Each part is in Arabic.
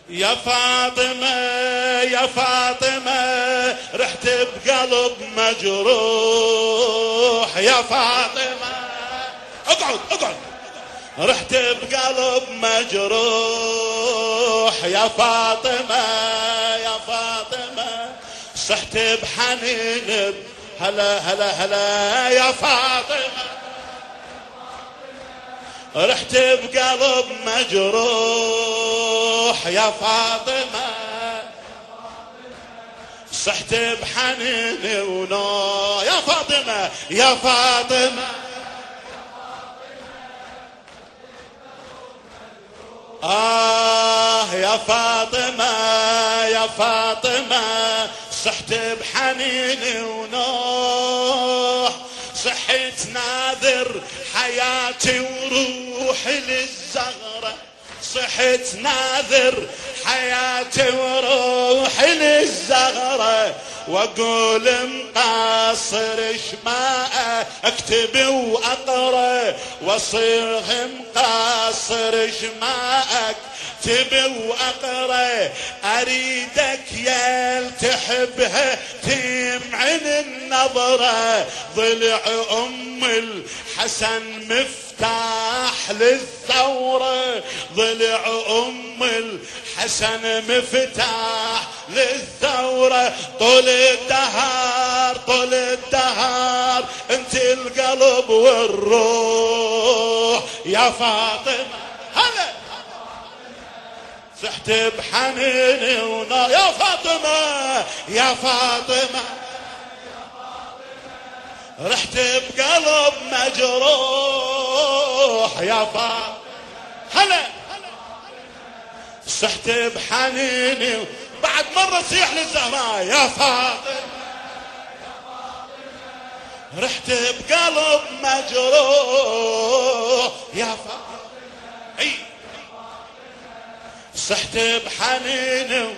يا فاطمة يا فاطمة رحت بقلب مجروح. يا فاطمة اقعد اقعد. رحت بقلب مجروح. يا فاطمة يا فاطمة صحت بحنين هلا هلا هلا. يا فاطمة رحت بقلب مجروح. يا فاطمة صحت بحنين ونو. يا فاطمة يا فاطمة يا فاطمة يا فاطمة صحت بحنين ونوح. صحت ناذر حياتي وروحي للزغرة. صحت ناذر حياتي وروحي للزغرة. واقول مقصر ما اكتب واقرا. واصير مقصر ما اكتب واقرا. اريدك يا تحبها تمعن النظره. ضلع ام الحسن مفتاح للثوره. ضلع ام الحسن مفتاح للثوره. طول الدهر طول الدهر انت القلب والروح. يا فاطمه هلا صحت بحنيني ونار. يا فاطمه يا فاطمه رحت بقلب مجروح. يا فاطمه هلا صحت بحنيني. بعد مرة صيح للزهراء. يا فاطمة رحت بقلب مجروح. يا فاطمة اي صحت بحنيني.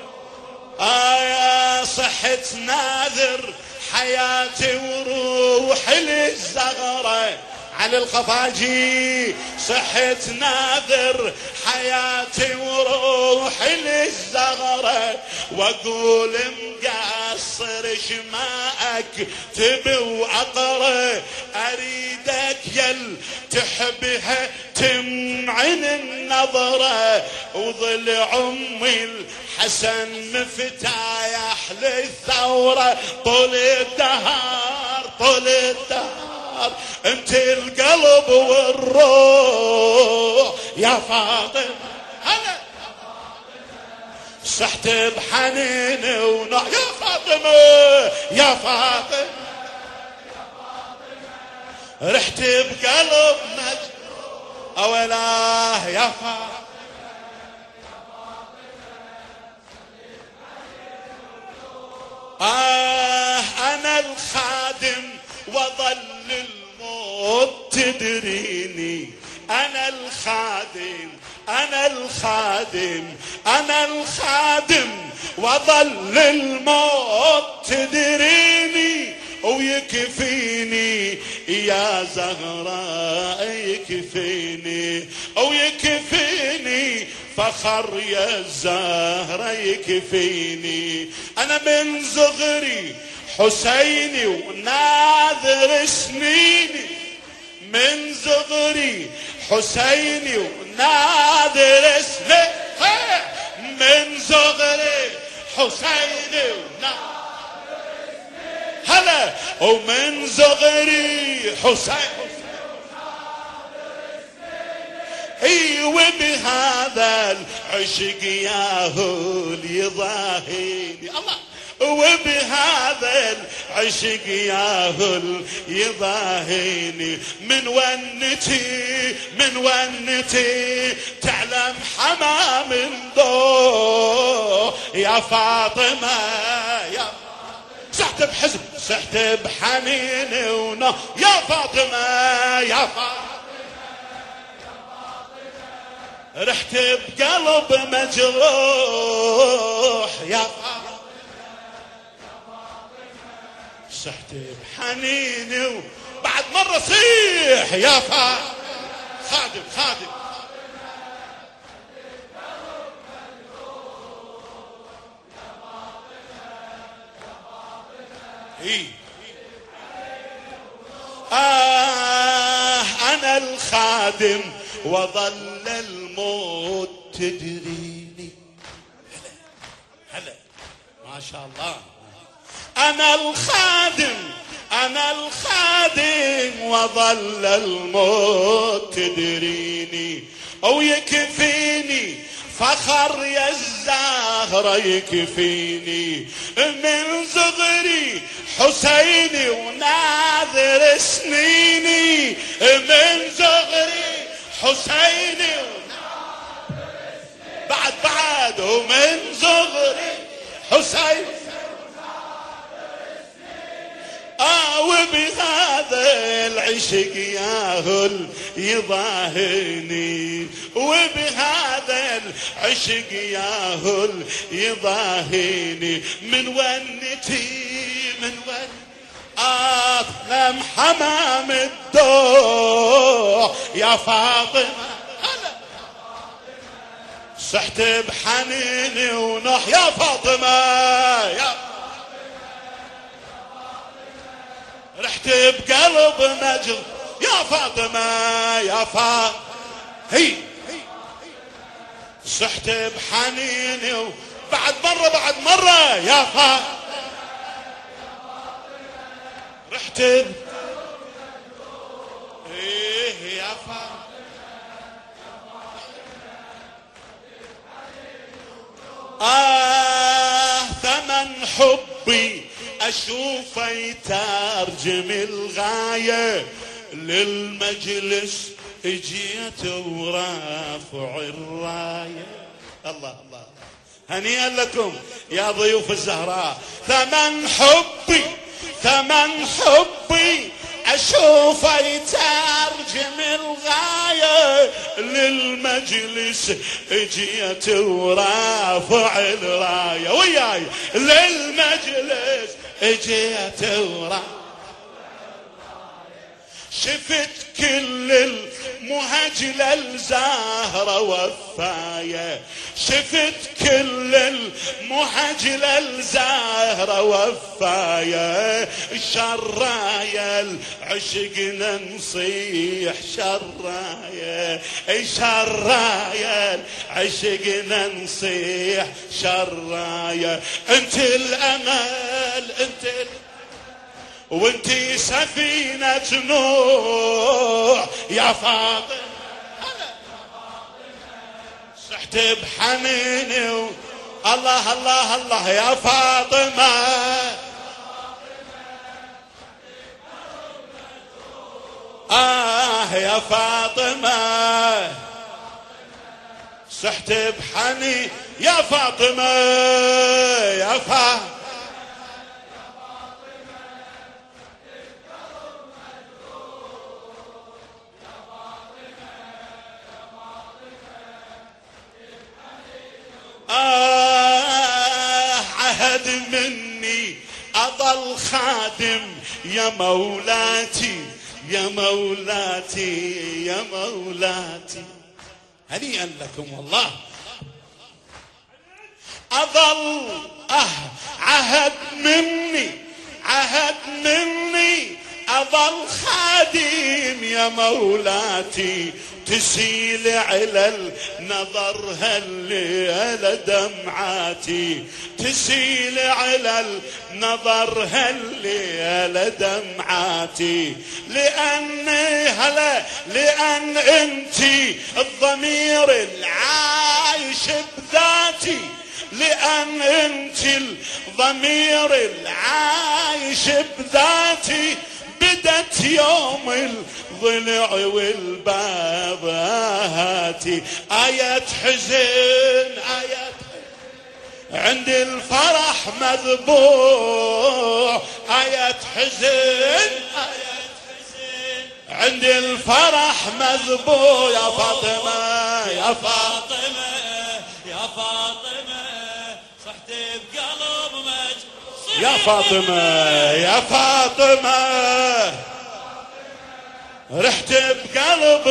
يا صحت ناذر حياتي وروحي للزغرة. على الخفاجي صحت ناذر حياتي وروحي للزغرة. واقول مقصر ما اكتب واقرا. اريدك يل تحبها تمعن النظرة. وضلع امي الحسن مفتاح للثورة. طول الدهر طول الدهر انت القلب والروح. يا فاطمة هلا صحت بحنين ونوح. يا فاطمة يا فاطمة رحت بقلب مجروح. اولا يا فاطمة انا الخادم وظل الموت تدريني. انا الخادم انا الخادم انا الخادم وظل الموت تدريني. ويكفيني يا زهراء يكفيني. ويكفيني فخر يا الزهرة يكفيني. انا من صغري حسيني وناذر سنيني. من صغري حسيني وناذر سنيني. من صغري حسيني وناذر هلا. ومن صغري حسين ايوه بهذا العشق ياهو يضاهيني. الله وبهذا العشق ياهو يضاهيني. من ونتي تعلم حمام ضوء. يا فاطمة يا صحت بحزن صحت بحنين ونار. يا فاطمة يا فاطمة رحت بقلب مجروح. يا فاطمة صحت بحنين بعد مرة صيح. يا فاطمة خادم خادم أنا الخادم وظل الموت تدريني. هلا ما شاء الله. أنا الخادم وظل الموت تدريني، ويكفيني فخر يا الزهرة يكفيني، من صغري حسيني وناظر سنيني، من صغري حسيني وناظر سنيني، بعد ومن صغري حسيني وبهذا العشق ياهل يضاهيني، وبهذا العشق ياهل يضاهيني، من ونتي من ون أظلم حمام الدوح يا فاطمة، صحت بحنيني ونح يا فاطمة، يا رحت بقلب مجر يا فاطمة، يا فاطمة هي صحت بحنيني وبعد مرة يا فاطمة، رحت ايه يا فاطمة، ثمن حبي أشوفه يترجم الغاية، للمجلس اجيت ورافع الراية. الله الله هنيئا لكم يا ضيوف الزهراء. ثمن حبي أشوفه يترجم الغاية، للمجلس اجيت ورافع الراية، وياي للمجلس اجيت ورافع الراية، شفت كل المهجلة الزهرة وفاية، شفت كل المهجلة الزهرة وفاية، شرايا العشقنا نصيح شرايا، شرايا العشقنا نصيح شرايا، انت الامل انت وانتي سفينة نوح يا فاطمة، صحت بحنيني الله الله الله يا فاطمة، يا فاطمة صحت بحنيني يا فاطمة، يا فاطمة عهد مني أضل خادم يا مولاتي يا مولاتي يا مولاتي، هنيئا لكم والله. أضل عهد مني أضل خادم يا مولاتي، تسيل على النظر هالليلة دمعاتي، تسيل على النظر هالليلة دمعاتي، لأن انتي الضمير العايش بذاتي، لأن انتي الضمير العايش بذاتي، بدت يوم الضلع والباب هاتي، آية حزن عند الفرح مذبوح، آية حزن عند الفرح مذبوح، يا فاطمة يا فاطمة يا فاطمة صحت بقلب مجروح، يا فاطمة يا فاطمة رحت بقلب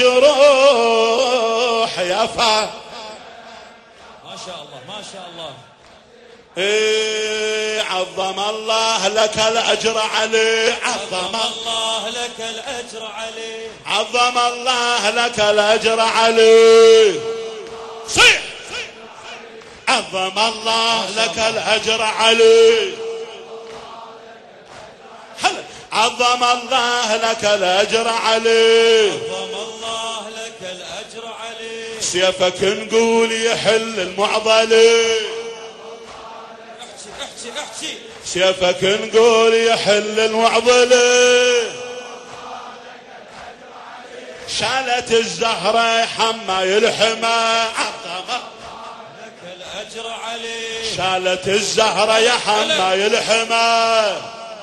مجروح، يا فاطمة ما شاء الله ما شاء الله. عظم الله لك الأجر علي، عظم الله لك الأجر علي، عظم الله لك الأجر علي. صيح عظم الله لك الأجر علي، هلا عظم الله لك الأجر علي، عظم الله لك الأجر علي. سيفك نقول يحل المعضلة، احكي احكي سيفك نقول يحل المعضلة. شالت الزهرة حماي الحمى، عظم لك الأجر علي. شالت الزهرة يا حماي الحمى،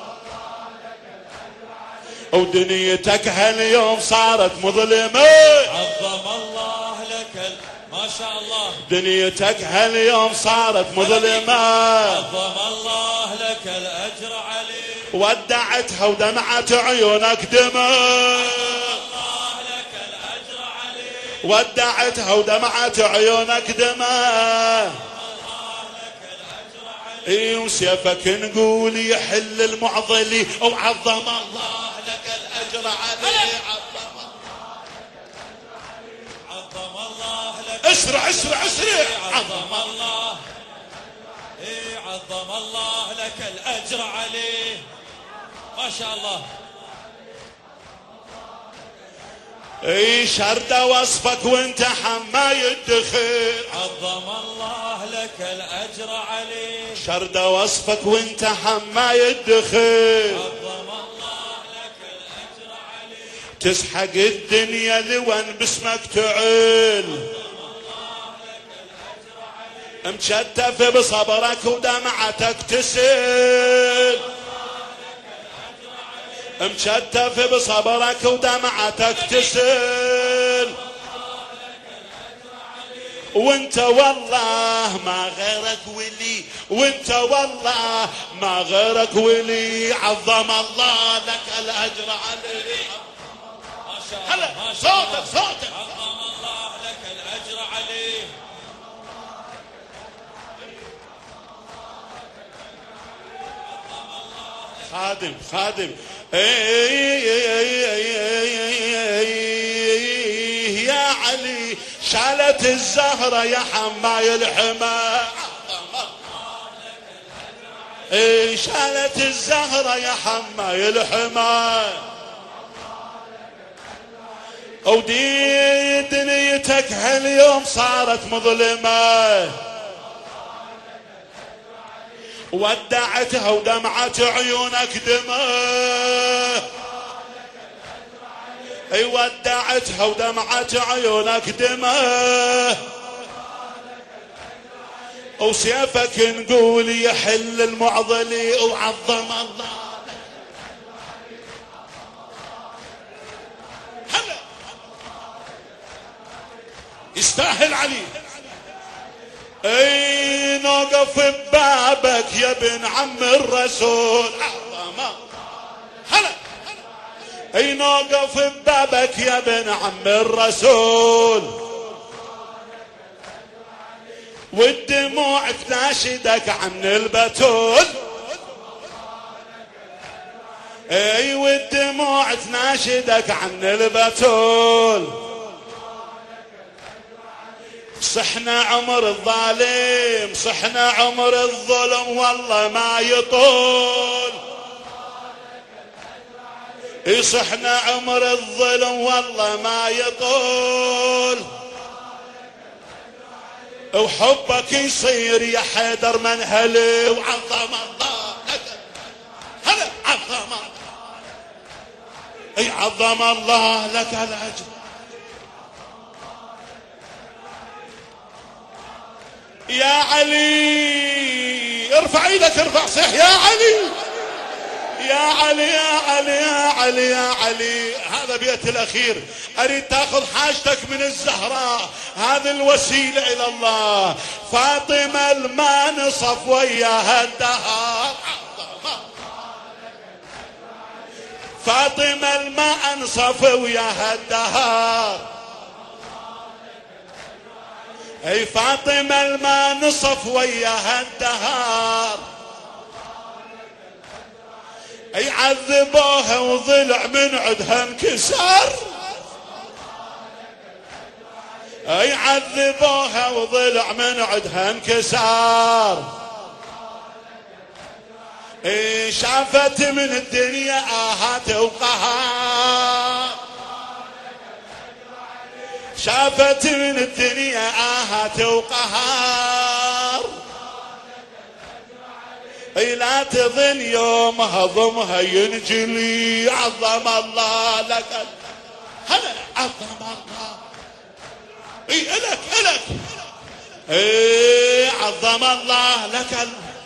ودنيتك هاليوم صارت مظلمة. عظم الله لك ما شاء الله، دنيتك هاليوم صارت مظلمة. عظم الله لك الأجر علي. ودعتها ودمعت عيونك دمع، ودعتها ودمعت عيونك دمع. اي وسيفك نقول يحل المعضلي، وعظم الله لك الأجر عليه، عظم الله لك. اسرع اسرع اسرع. عظم الله، اي عظم الله لك الأجر عليه، ما شاء الله. اي شرد وصفك وانت حماي الدخيل، عظم الله لك الأجر عليه، شرد وصفك وانت حماي الدخيل. عظم الله لك الأجر عليه. تسحق الدنيا لون باسمك تعيل، مشتف بصبرك ودمعتك تسيل، مشتف بصبرك ودمعتك تسيل. وانت والله ما غيرك ولي، وانت والله ما غيرك ولي، عظم الله لك الأجر عليه. ما شاء الله، هلا ما شاء الله. صوتك صوتك. عظم الله لك الأجر عليه. خادم خادم يا علي، شالت الزهرة يا حماي الحمى، شالت الزهرة يا حماي الحمى. ودي دنيتك هاليوم صارت مظلمة، ودعتها ودمعت عيونك دمه. اي ودعتها ودمعت عيونك دمه، وسيفك نقول يحل المعضلي، وعظم الله. هلا يستاهل علي. اي نوقف ببابك يا ابن عم الرسول، عظمه. هلا اي نوقف ببابك يا ابن عم الرسول، والدموع تناشدك عن البتول. اي والدموع تناشدك عن البتول. صحنا عمر الظالم، صحنا عمر الظلم والله ما يطول. صحنا عمر الظلم والله ما يطول، وحبك يصير يا حيدر منهلي، وعظم الله لك. هلا عظم الله، عظم الله لك الأجر. يا علي ارفع ايدك، ارفع صيح يا علي، يا علي يا علي يا علي يا علي. هذا بيت الأخير، أريد تأخذ حاجتك من الزهراء، هذه الوسيلة إلى الله. فاطمة الما نصف وياها الدهر، فاطمة الما انصف وياها الدهر. اي فاطمة الما نصف وياها الدهر، عذبوها وضلع من عدها انكسر. عذبوها وضلع من عدها انكسر. شافت من الدنيا آهات وقهار. شافت من الدنيا آهات وقهار. لا تظن يوم هضمها ينجلي. عظم الله لك. هلا عظم الله. الك عظم الله لك.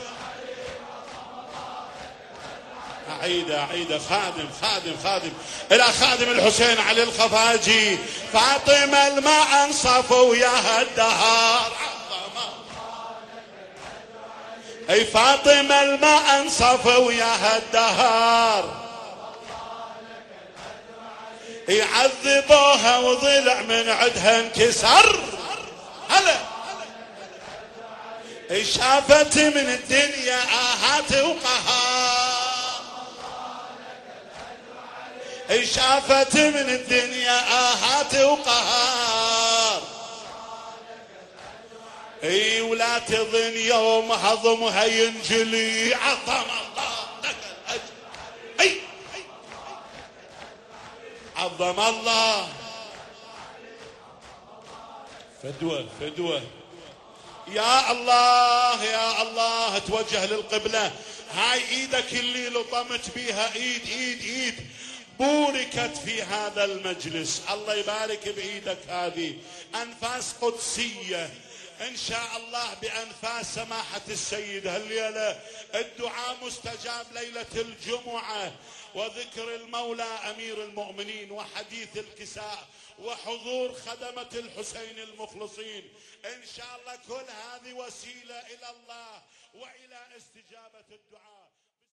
عيدة خادم إلى خادم الحسين علي الخفاجي. فاطمة الماء انصف وياها الدهار. فاطمة الماء انصف وياها الدهار. يعذبوها وضلع من عدها انكسر. هلا شافت من الدنيا آهات وقهار. شافت من الدنيا آهات وقهار. ولا تظن يوم هضمها ينجلي. عظم الله لك الأجر. عظم الله. فدوة يا الله توجه للقبلة. هاي ايدك اللي لطمت بيها ايد بوركت في هذا المجلس. الله يبارك بايدك هذه. انفاس قدسية ان شاء الله بانفاس سماحة السيد. هالليلة الدعاء مستجاب ليلة الجمعة، وذكر المولى امير المؤمنين وحديث الكساء وحضور خدمة الحسين المخلصين. ان شاء الله كل هذه وسيلة الى الله والى استجابة الدعاء.